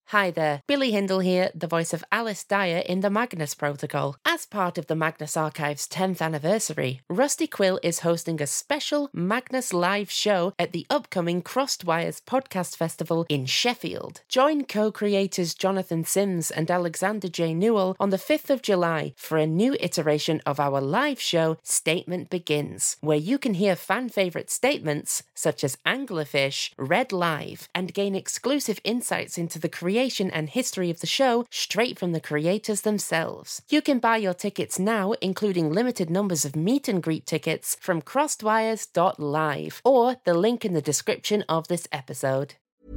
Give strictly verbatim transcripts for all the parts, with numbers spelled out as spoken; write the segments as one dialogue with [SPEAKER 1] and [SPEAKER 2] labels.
[SPEAKER 1] Hi there, Billy Hindle here, the voice of Alice Dyer in the Magnus Protocol. As part of the Magnus Archive's tenth anniversary, Rusty Quill is hosting a special Magnus live show at the upcoming Crossed Wires Podcast Festival in Sheffield. Join co-creators Jonathan Sims and Alexander J. Newell on the fifth of July for a new iteration of our live show, Statement Begins, where you can hear fan-favourite statements such as Anglerfish read live and gain exclusive insights into the creation and history of the show straight from the creators themselves. You can buy your tickets now, including limited numbers of meet and greet tickets, from crossedwires dot live or the link in the description of this episode.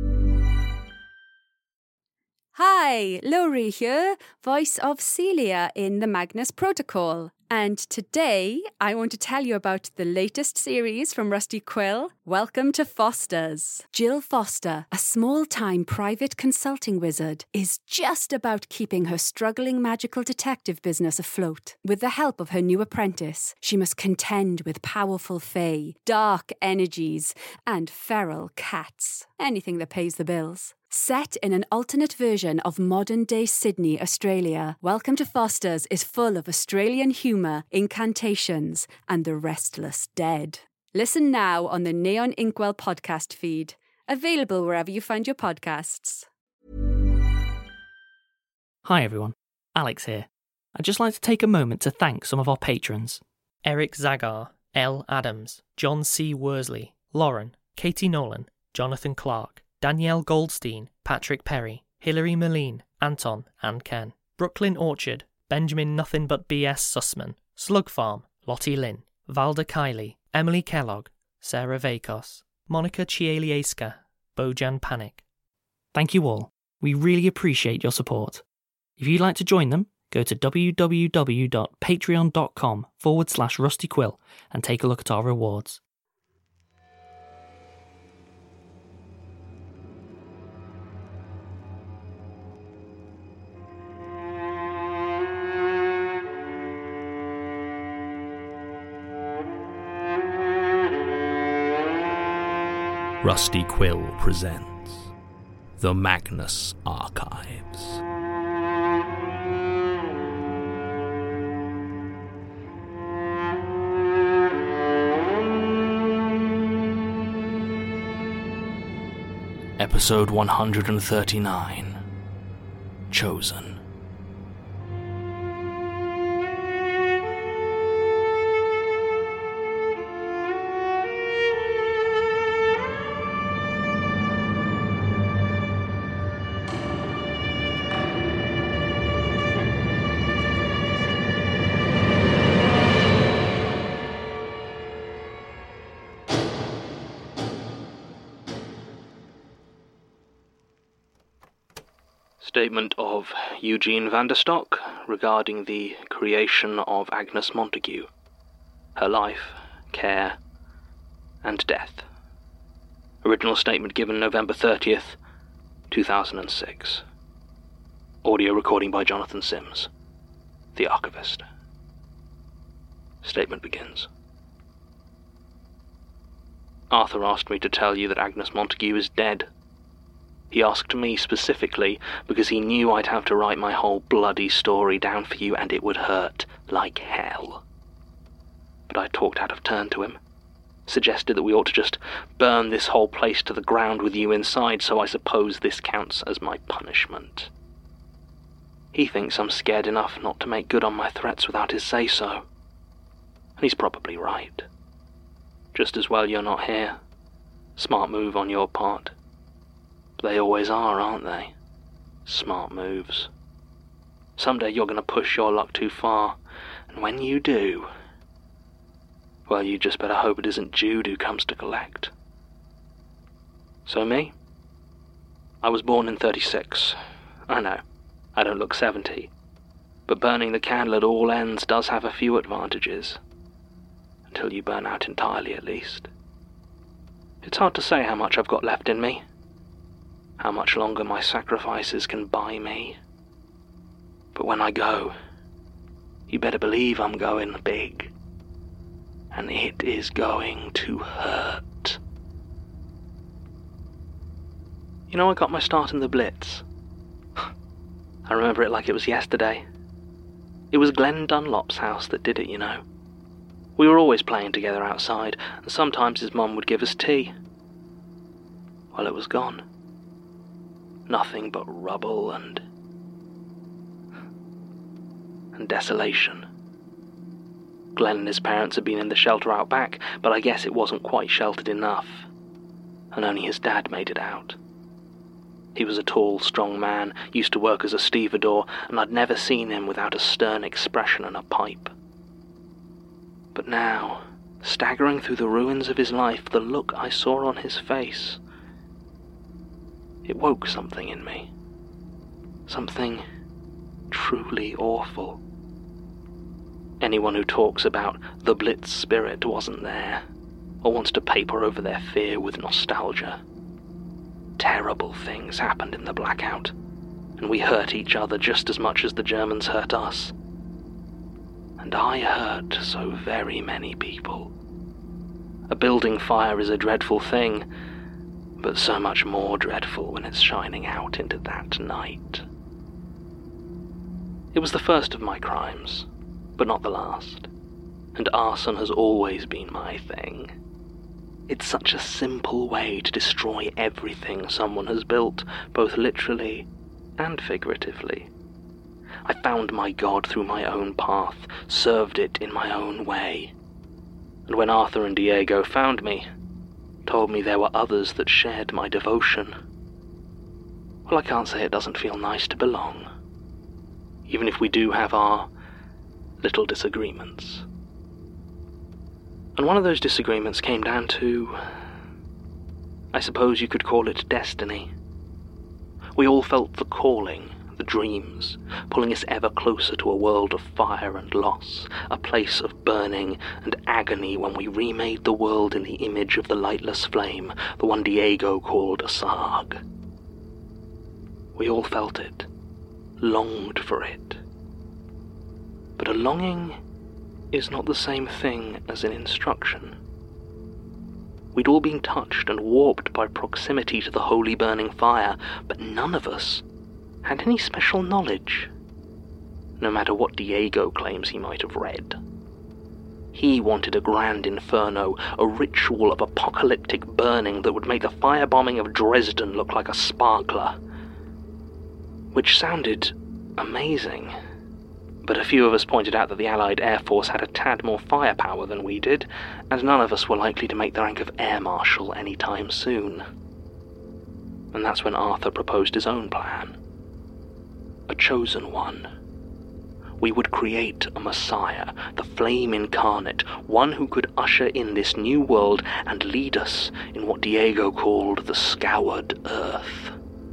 [SPEAKER 2] Hi, Laurie here, voice of Celia in the Magnus Protocol. And today I want to tell you about the latest series from Rusty Quill, Welcome to Foster's. Jill Foster, a small-time private consulting wizard, is just about keeping her struggling magical detective business afloat. With the help of her new apprentice, she must contend with powerful fae, dark energies, and feral cats. Anything that pays the bills. Set in an alternate version of modern-day Sydney, Australia, Welcome to Foster's is full of Australian humour, incantations, and the restless dead. Listen now on the Neon Inkwell podcast feed, available wherever you find your podcasts.
[SPEAKER 3] Hi everyone, Alex here. I'd just like to take a moment to thank some of our patrons. Eric Zagar, L. Adams, John C. Worsley, Lauren, Katie Nolan, Jonathan Clark, Danielle Goldstein, Patrick Perry, Hilary Moline, Anton and Ken, Brooklyn Orchard, Benjamin Nothing But B S Sussman, Slug Farm, Lottie Lynn, Valda Kiley, Emily Kellogg, Sarah Vakos, Monica Chielieska, Bojan Panic. Thank you all. We really appreciate your support. If you'd like to join them, go to www.patreon.com forward slash Rusty Quill and take a look at our rewards.
[SPEAKER 4] Rusty Quill presents The Magnus Archives. Episode one hundred thirty-nine. Chosen. Statement of Eugene Vanderstock regarding the creation of Agnes Montague, her life, care, and death. Original statement given November thirtieth, two thousand six. Audio recording by Jonathan Sims, the archivist. Statement begins. Arthur asked me to tell you that Agnes Montague is dead. He asked me specifically because he knew I'd have to write my whole bloody story down for you and it would hurt like hell. But I talked out of turn to him, suggested that we ought to just burn this whole place to the ground with you inside, so I suppose this counts as my punishment. He thinks I'm scared enough not to make good on my threats without his say-so. And he's probably right. Just as well you're not here. Smart move on your part. They always are, aren't they? Smart moves. Someday you're going to push your luck too far, and when you do, well, you just better hope it isn't Jude who comes to collect. So me? I was born in thirty-six. I know, I don't look seventy, but burning the candle at all ends does have a few advantages. Until you burn out entirely, at least. It's hard to say how much I've got left in me. How much longer my sacrifices can buy me. But when I go, you better believe I'm going big. And it is going to hurt. You know, I got my start in the Blitz. I remember it like it was yesterday. It was Glenn Dunlop's house that did it, you know. We were always playing together outside, and sometimes his mum would give us tea. Well, it was gone. Nothing but rubble and... and desolation. Glenn and his parents had been in the shelter out back, but I guess it wasn't quite sheltered enough, and only his dad made it out. He was a tall, strong man, used to work as a stevedore, and I'd never seen him without a stern expression and a pipe. But now, staggering through the ruins of his life, the look I saw on his face, it woke something in me. Something truly awful. Anyone who talks about the Blitz spirit wasn't there, or wants to paper over their fear with nostalgia. Terrible things happened in the blackout, and we hurt each other just as much as the Germans hurt us. And I hurt so very many people. A building fire is a dreadful thing, but so much more dreadful when it's shining out into that night. It was the first of my crimes, but not the last, and arson has always been my thing. It's such a simple way to destroy everything someone has built, both literally and figuratively. I found my God through my own path, served it in my own way. And when Arthur and Diego found me, told me there were others that shared my devotion, well, I can't say it doesn't feel nice to belong, even if we do have our little disagreements. And one of those disagreements came down to, I suppose you could call it destiny. We all felt the calling, the dreams, pulling us ever closer to a world of fire and loss, a place of burning and agony when we remade the world in the image of the lightless flame, the one Diego called a Sarg. We all felt it, longed for it. But a longing is not the same thing as an instruction. We'd all been touched and warped by proximity to the holy burning fire, but none of us had any special knowledge, no matter what Diego claims he might have read. He wanted a grand inferno, a ritual of apocalyptic burning that would make the firebombing of Dresden look like a sparkler, which sounded amazing. But a few of us pointed out that the Allied Air Force had a tad more firepower than we did, and none of us were likely to make the rank of Air Marshal any time soon. And that's when Arthur proposed his own plan. A chosen one. We would create a Messiah, the flame incarnate, one who could usher in this new world and lead us in what Diego called the scoured earth.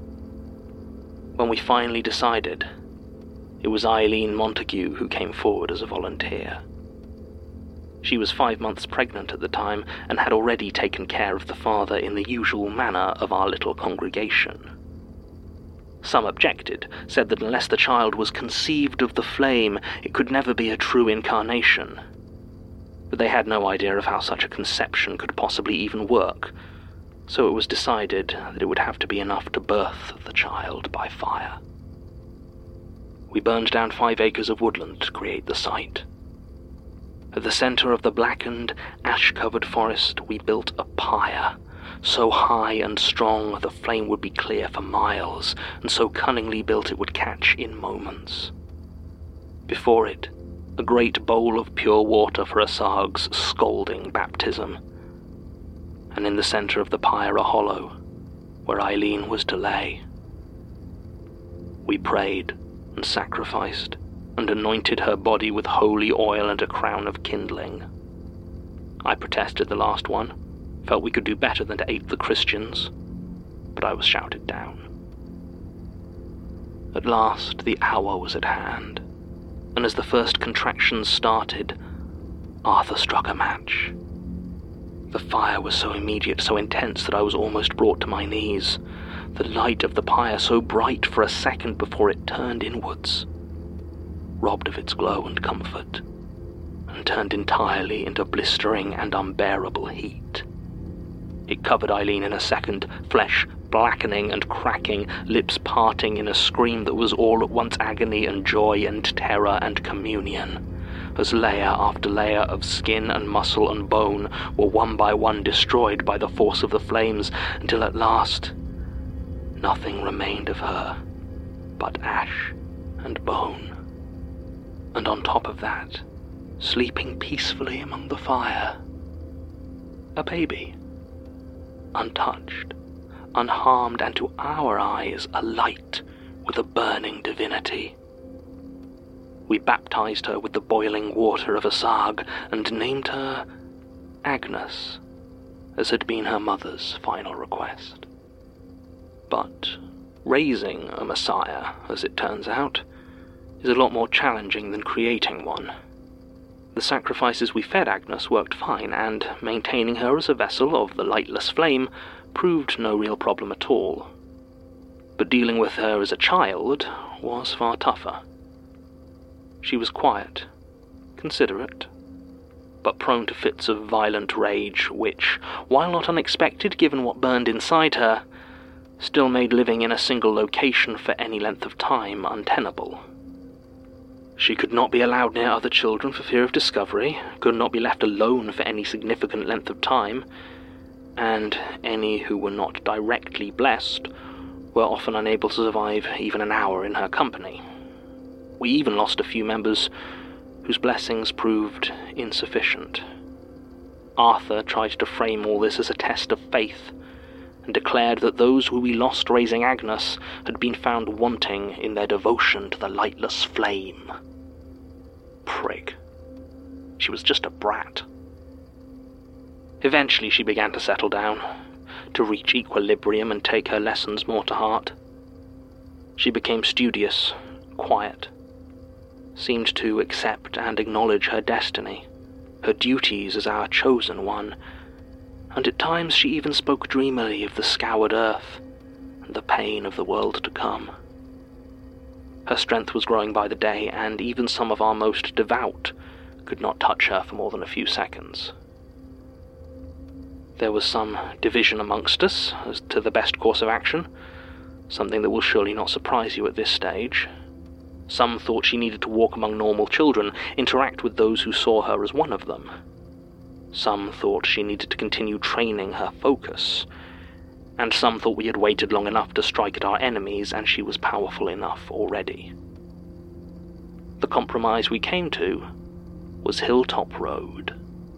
[SPEAKER 4] When we finally decided, it was Eileen Montague who came forward as a volunteer. She was five months pregnant at the time and had already taken care of the father in the usual manner of our little congregation. Some objected, said that unless the child was conceived of the flame, it could never be a true incarnation. But they had no idea of how such a conception could possibly even work, so it was decided that it would have to be enough to birth the child by fire. We burned down five acres of woodland to create the site. At the center of the blackened, ash-covered forest, we built a pyre, so high and strong the flame would be clear for miles, and so cunningly built it would catch in moments. Before it, a great bowl of pure water for a Sarg's scalding baptism, and in the center of the pyre a hollow, where Eileen was to lay. We prayed and sacrificed, and anointed her body with holy oil and a crown of kindling. I protested the last one, felt we could do better than to ape the Christians, but I was shouted down. At last the hour was at hand, and as the first contractions started, Arthur struck a match. The fire was so immediate, so intense that I was almost brought to my knees, the light of the pyre so bright for a second before it turned inwards, robbed of its glow and comfort, and turned entirely into blistering and unbearable heat. It covered Eileen in a second, flesh blackening and cracking, lips parting in a scream that was all at once agony and joy and terror and communion, as layer after layer of skin and muscle and bone were one by one destroyed by the force of the flames, until at last nothing remained of her but ash and bone. And on top of that, sleeping peacefully among the fire, a baby, untouched, unharmed, and to our eyes alight with a burning divinity. We baptized her with the boiling water of Asag and named her Agnes, as had been her mother's final request. But raising a Messiah, as it turns out, is a lot more challenging than creating one. The sacrifices we fed Agnes worked fine, and maintaining her as a vessel of the lightless flame proved no real problem at all. But dealing with her as a child was far tougher. She was quiet, considerate, but prone to fits of violent rage which, while not unexpected given what burned inside her, still made living in a single location for any length of time untenable. She could not be allowed near other children for fear of discovery, could not be left alone for any significant length of time, and any who were not directly blessed were often unable to survive even an hour in her company. We even lost a few members whose blessings proved insufficient. Arthur tried to frame all this as a test of faith, and declared that those who we lost raising Agnes had been found wanting in their devotion to the lightless flame. Prig. She was just a brat. Eventually she began to settle down, to reach equilibrium and take her lessons more to heart. She became studious, quiet, seemed to accept and acknowledge her destiny, her duties as our chosen one, and at times she even spoke dreamily of the scoured earth and the pain of the world to come. Her strength was growing by the day, and even some of our most devout could not touch her for more than a few seconds. There was some division amongst us as to the best course of action, something that will surely not surprise you at this stage. Some thought she needed to walk among normal children, interact with those who saw her as one of them. Some thought she needed to continue training her focus, and some thought we had waited long enough to strike at our enemies and she was powerful enough already. The compromise we came to was Hilltop Road.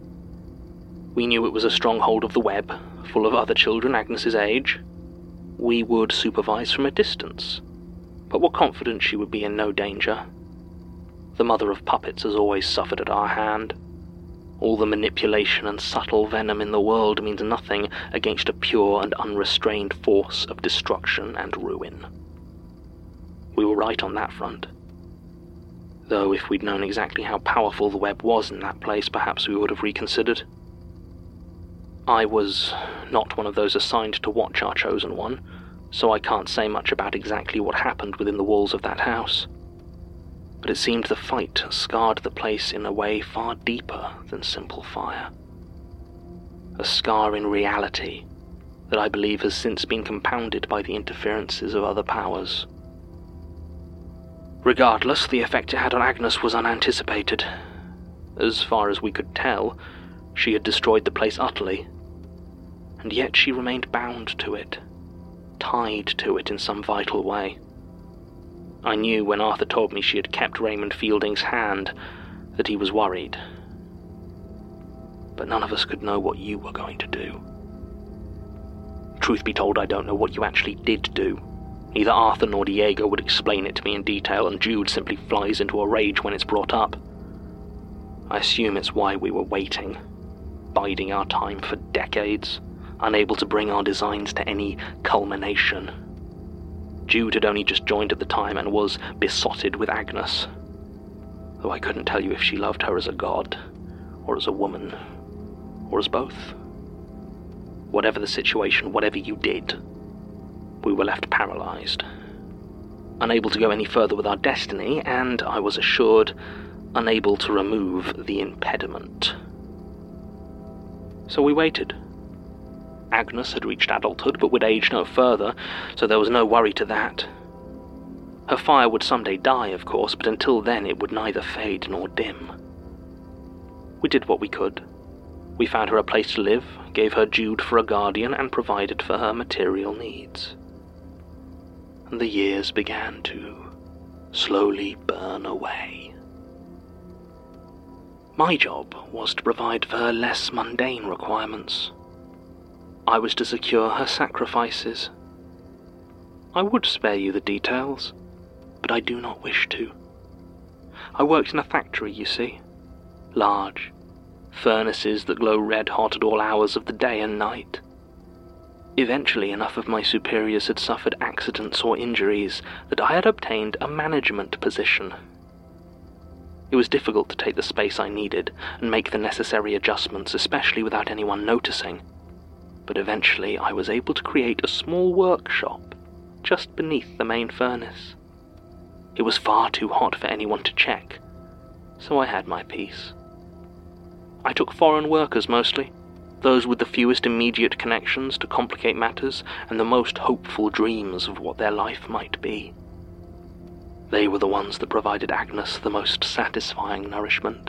[SPEAKER 4] We knew it was a stronghold of the web, full of other children Agnes's age. We would supervise from a distance, but were confident she would be in no danger. The mother of puppets has always suffered at our hand. All the manipulation and subtle venom in the world means nothing against a pure and unrestrained force of destruction and ruin. We were right on that front. Though if we'd known exactly how powerful the web was in that place, perhaps we would have reconsidered. I was not one of those assigned to watch our chosen one, so I can't say much about exactly what happened within the walls of that house. But it seemed the fight scarred the place in a way far deeper than simple fire. A scar in reality that I believe has since been compounded by the interferences of other powers. Regardless, the effect it had on Agnes was unanticipated. As far as we could tell, she had destroyed the place utterly, and yet she remained bound to it, tied to it in some vital way. I knew when Arthur told me she had kept Raymond Fielding's hand that he was worried. But none of us could know what you were going to do. Truth be told, I don't know what you actually did do. Neither Arthur nor Diego would explain it to me in detail, and Jude simply flies into a rage when it's brought up. I assume it's why we were waiting, biding our time for decades, unable to bring our designs to any culmination. Jude had only just joined at the time and was besotted with Agnes, though I couldn't tell you if she loved her as a god, or as a woman, or as both. Whatever the situation, whatever you did, we were left paralyzed, unable to go any further with our destiny, and, I was assured, unable to remove the impediment. So we waited. Agnes had reached adulthood but would age no further, so there was no worry to that. Her fire would someday die, of course, but until then it would neither fade nor dim. We did what we could. We found her a place to live, gave her Jude for a guardian, and provided for her material needs. And the years began to slowly burn away. My job was to provide for her less mundane requirements. I was to secure her sacrifices. I would spare you the details, but I do not wish to. I worked in a factory, you see. Large. Furnaces that glow red-hot at all hours of the day and night. Eventually, enough of my superiors had suffered accidents or injuries that I had obtained a management position. It was difficult to take the space I needed and make the necessary adjustments, especially without anyone noticing. But eventually I was able to create a small workshop just beneath the main furnace. It was far too hot for anyone to check, so I had my peace. I took foreign workers mostly, those with the fewest immediate connections to complicate matters and the most hopeful dreams of what their life might be. They were the ones that provided Agnes the most satisfying nourishment.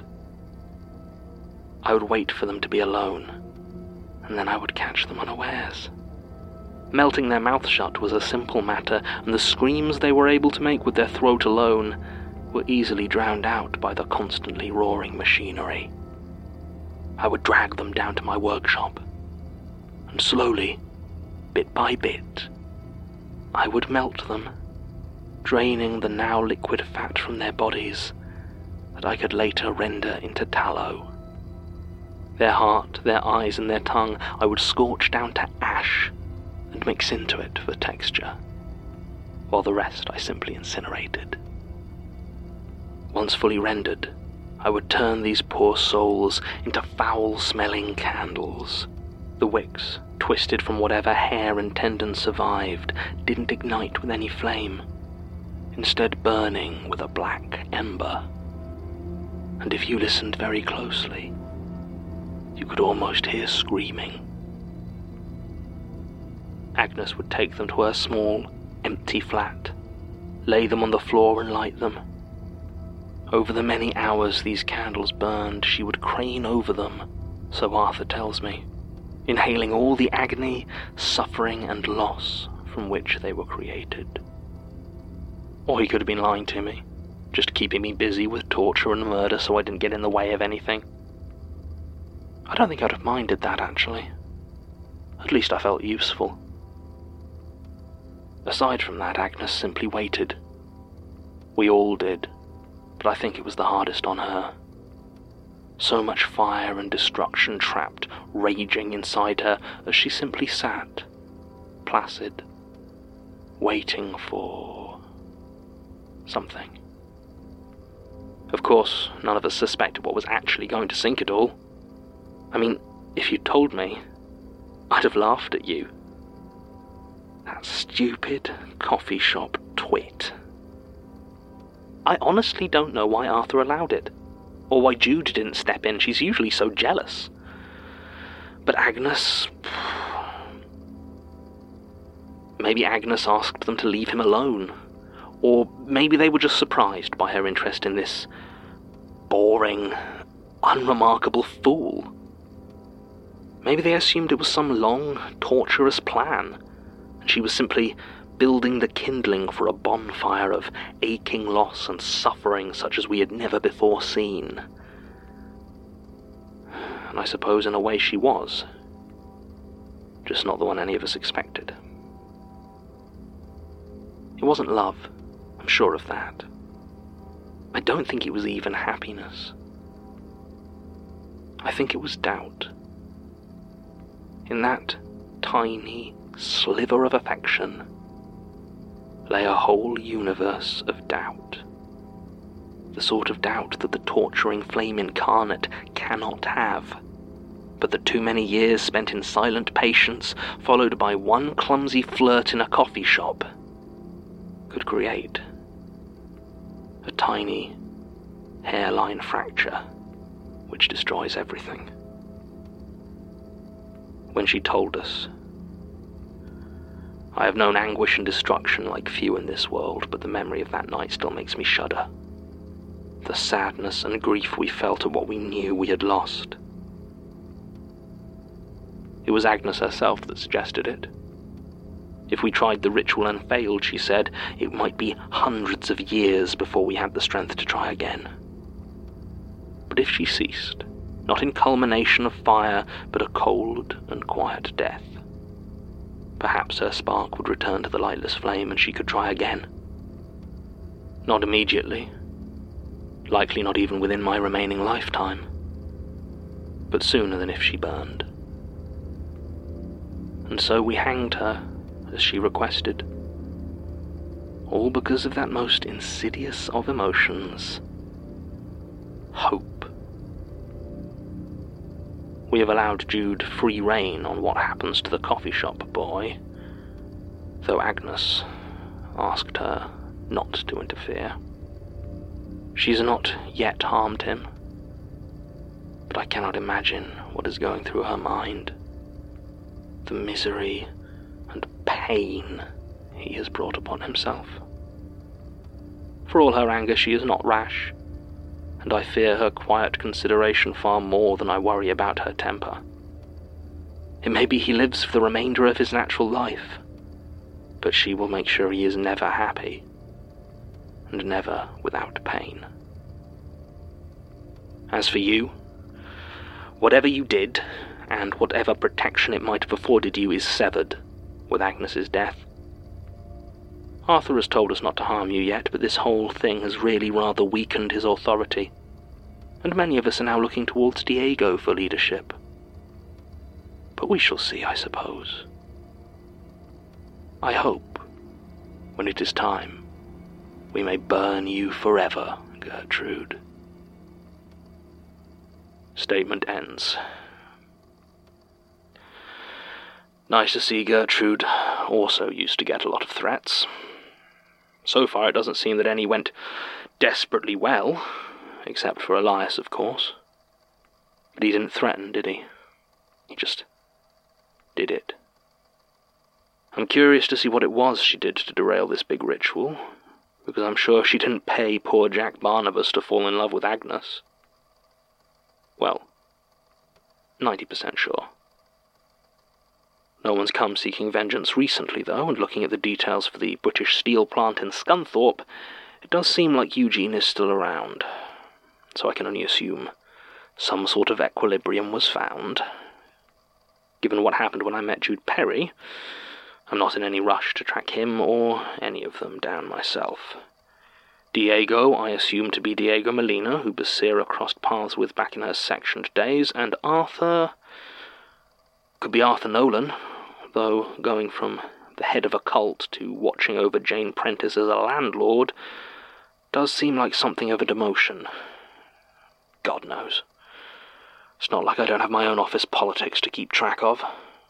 [SPEAKER 4] I would wait for them to be alone, and then I would catch them unawares. Melting their mouth shut was a simple matter, and the screams they were able to make with their throat alone were easily drowned out by the constantly roaring machinery. I would drag them down to my workshop, and slowly, bit by bit, I would melt them, draining the now liquid fat from their bodies that I could later render into tallow. Their heart, their eyes, and their tongue I would scorch down to ash and mix into it for texture, while the rest I simply incinerated. Once fully rendered, I would turn these poor souls into foul-smelling candles. The wicks, twisted from whatever hair and tendon survived, didn't ignite with any flame, instead burning with a black ember. And if you listened very closely, you could almost hear screaming. Agnes would take them to her small, empty flat, lay them on the floor and light them. Over the many hours these candles burned, she would crane over them, so Arthur tells me, inhaling all the agony, suffering, and loss from which they were created. Or he could have been lying to me, just keeping me busy with torture and murder so I didn't get in the way of anything. I don't think I'd have minded that, actually. At least I felt useful. Aside from that, Agnes simply waited. We all did. But I think it was the hardest on her. So much fire and destruction trapped, raging inside her as she simply sat, placid, waiting for something. Of course, none of us suspected what was actually going to sink it all. I mean, if you'd told me, I'd have laughed at you. That stupid coffee shop twit. I honestly don't know why Arthur allowed it, or why Jude didn't step in. She's usually so jealous. But Agnes... Maybe Agnes asked them to leave him alone, or maybe they were just surprised by her interest in this boring, unremarkable fool. Maybe they assumed it was some long, torturous plan, and she was simply building the kindling for a bonfire of aching loss and suffering such as we had never before seen. And I suppose in a way she was, just not the one any of us expected. It wasn't love, I'm sure of that. I don't think it was even happiness. I think it was doubt. In that tiny sliver of affection lay a whole universe of doubt. The sort of doubt that the torturing flame incarnate cannot have, but that too many years spent in silent patience, followed by one clumsy flirt in a coffee shop, could create. A tiny hairline fracture which destroys everything. when she told us. I have known anguish and destruction like few in this world, but the memory of that night still makes me shudder. The sadness and grief we felt at what we knew we had lost. It was Agnes herself that suggested it. If we tried the ritual and failed, she said, it might be hundreds of years before we had the strength to try again. But if she ceased, not in culmination of fire, but a cold and quiet death, perhaps her spark would return to the lightless flame and she could try again. Not immediately, likely not even within my remaining lifetime, but sooner than if she burned. And so we hanged her, as she requested, all because of that most insidious of emotions, hope. We have allowed Jude free rein on what happens to the coffee shop boy, though Agnes asked her not to interfere. She's not yet harmed him, but I cannot imagine what is going through her mind. The misery and pain he has brought upon himself. For all her anger, she is not rash, and I fear her quiet consideration far more than I worry about her temper. It may be he lives for the remainder of his natural life, but she will make sure he is never happy, and never without pain. As for you, whatever you did, and whatever protection it might have afforded you is severed with Agnes's death. Arthur has told us not to harm you yet, but this whole thing has really rather weakened his authority, and many of us are now looking towards Diego for leadership. But we shall see, I suppose. I hope, when it is time, we may burn you forever, Gertrude. Statement ends. Nice to see Gertrude also used to get a lot of threats. So far it doesn't seem that any went desperately well, except for Elias, of course. But he didn't threaten, did he? He just did it. I'm curious to see what it was she did to derail this big ritual, because I'm sure she didn't pay poor Jack Barnabas to fall in love with Agnes. Well, ninety percent sure. No one's come seeking vengeance recently, though, and looking at the details for the British steel plant in Scunthorpe, it does seem like Eugene is still around. So I can only assume some sort of equilibrium was found. Given what happened when I met Jude Perry, I'm not in any rush to track him or any of them down myself. Diego I assume to be Diego Molina, who Basira crossed paths with back in her sectioned days, and Arthur could be Arthur Nolan, though going from the head of a cult to watching over Jane Prentice as a landlord does seem like something of a demotion. God knows. It's not like I don't have my own office politics to keep track of.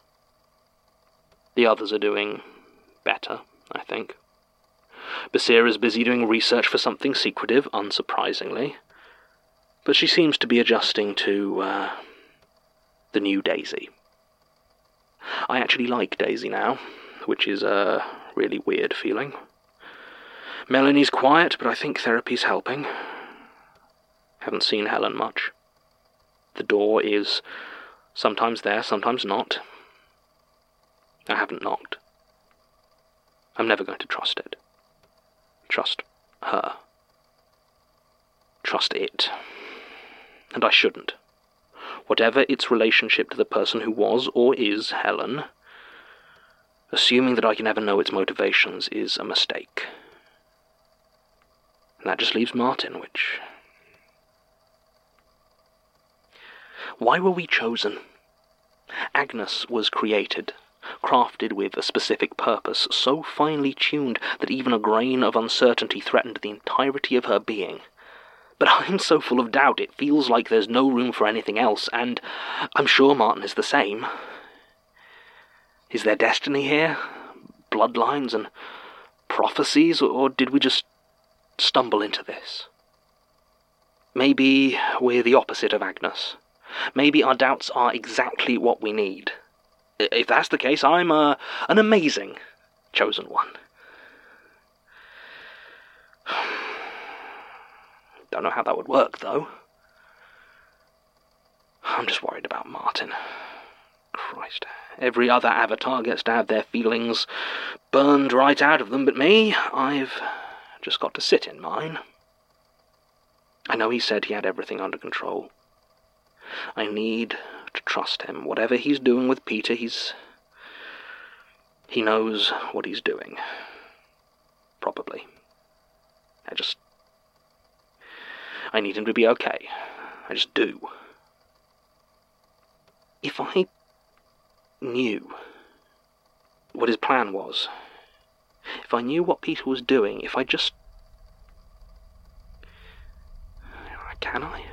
[SPEAKER 4] The others are doing better, I think. Basira's busy doing research for something secretive, unsurprisingly, but she seems to be adjusting to, uh, the new Daisy. I actually like Daisy now, which is a really weird feeling. Melanie's quiet, but I think therapy's helping. Haven't seen Helen much. The door is sometimes there, sometimes not. I haven't knocked. I'm never going to trust it. Trust her. Trust it. And I shouldn't. Whatever its relationship to the person who was or is Helen, assuming that I can ever know its motivations is a mistake. And that just leaves Martin, which... Why were we chosen? Agnes was created, crafted with a specific purpose, so finely tuned that even a grain of uncertainty threatened the entirety of her being. But I'm so full of doubt it feels like there's no room for anything else, and I'm sure Martin is the same. Is there destiny here? Bloodlines and prophecies, or did we just stumble into this? Maybe we're the opposite of Agnes. Maybe our doubts are exactly what we need. If that's the case, I'm uh, an amazing chosen one. Don't know how that would work, though. I'm just worried about Martin. Christ. Every other avatar gets to have their feelings burned right out of them, but me, I've just got to sit in mine. I know he said he had everything under control. I need to trust him. Whatever he's doing with Peter, he's... he knows what he's doing. Probably. I just... I need him to be okay. I just do. If I knew what his plan was, if I knew what Peter was doing, if I just... Can I?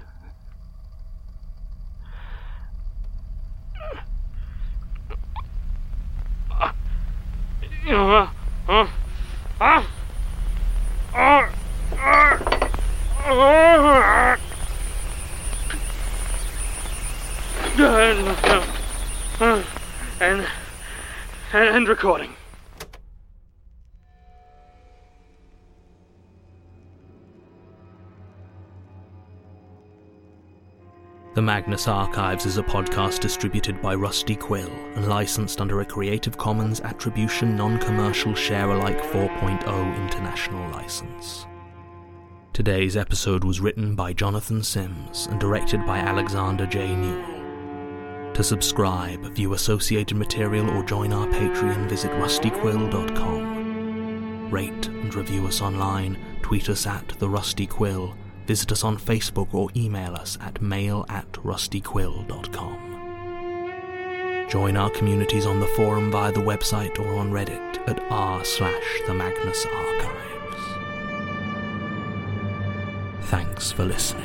[SPEAKER 4] And, and recording.
[SPEAKER 5] The Magnus Archives is a podcast distributed by Rusty Quill and licensed under a Creative Commons Attribution Non-Commercial Share-alike four point oh international license. Today's episode was written by Jonathan Sims and directed by Alexander J. Newell. To subscribe, view associated material or join our Patreon, visit rusty quill dot com. Rate and review us online, tweet us at The Rusty Quill, visit us on Facebook or email us at mail at rusty quill dot com. Join our communities on the forum via the website or on Reddit at r slash the Magnus Archives. Thanks for listening.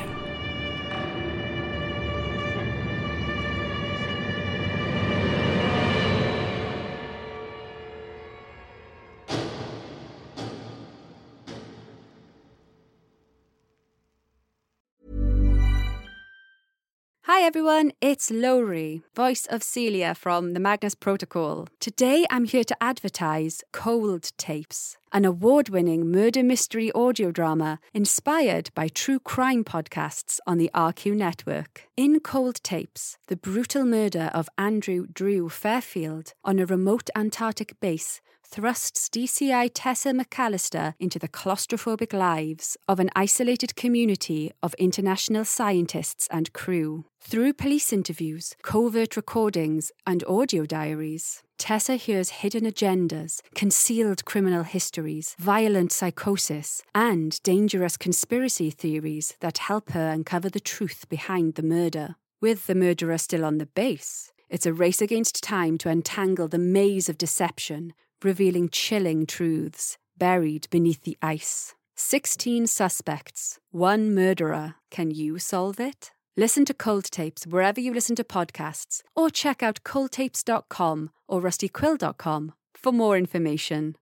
[SPEAKER 2] Hi everyone, it's Lowry, voice of Celia from the Magnus Protocol. Today I'm here to advertise Cold Tapes, an award-winning murder mystery audio drama inspired by true crime podcasts on the R Q network. In Cold Tapes, the brutal murder of Andrew Drew Fairfield on a remote Antarctic base thrusts D C I Tessa McAllister into the claustrophobic lives of an isolated community of international scientists and crew. Through police interviews, covert recordings, and audio diaries, Tessa hears hidden agendas, concealed criminal histories, violent psychosis, and dangerous conspiracy theories that help her uncover the truth behind the murder. With the murderer still on the base, it's a race against time to untangle the maze of deception, revealing chilling truths buried beneath the ice. Sixteen suspects, one murderer. Can you solve it? Listen to Cold Tapes wherever you listen to podcasts, or check out cold tapes dot com or rusty quill dot com for more information.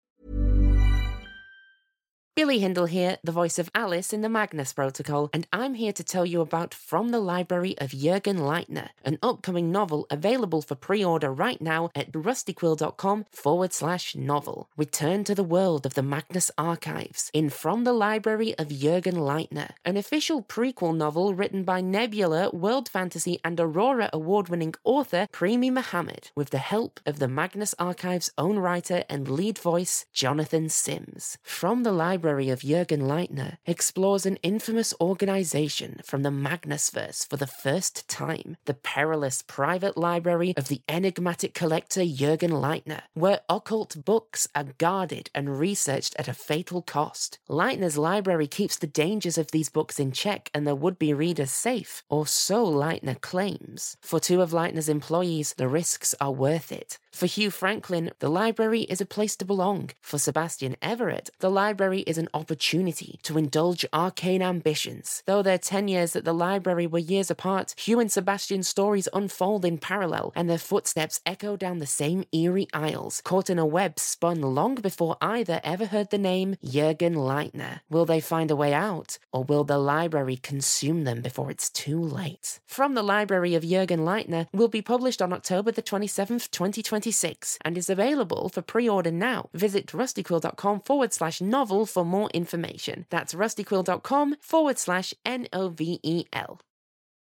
[SPEAKER 1] Billy Hindle here, the voice of Alice in the Magnus Protocol, and I'm here to tell you about From the Library of Jürgen Leitner, an upcoming novel available for pre-order right now at rustyquill.com forward slash novel. Return to the world of the Magnus Archives in From the Library of Jürgen Leitner, an official prequel novel written by Nebula, World Fantasy and Aurora award-winning author Premi Mohammed, with the help of the Magnus Archives' own writer and lead voice, Jonathan Sims. From the Library of Jürgen Leitner explores an infamous organization from the Magnusverse for the first time, the perilous private library of the enigmatic collector Jürgen Leitner, where occult books are guarded and researched at a fatal cost. Leitner's library keeps the dangers of these books in check and their would-be readers safe, or so Leitner claims. For two of Leitner's employees, the risks are worth it. For Hugh Franklin, the library is a place to belong. For Sebastian Everett, the library is is an opportunity to indulge arcane ambitions. Though their ten years at the library were years apart, Hugh and Sebastian's stories unfold in parallel, and their footsteps echo down the same eerie aisles, caught in a web spun long before either ever heard the name Jürgen Leitner. Will they find a way out, or will the library consume them before it's too late? From the Library of Jürgen Leitner will be published on October the twenty-seventh, twenty twenty-six, and is available for pre-order now. Visit rustyquill.com forward slash novel for more information. That's rustyquill.com forward slash N O V E L.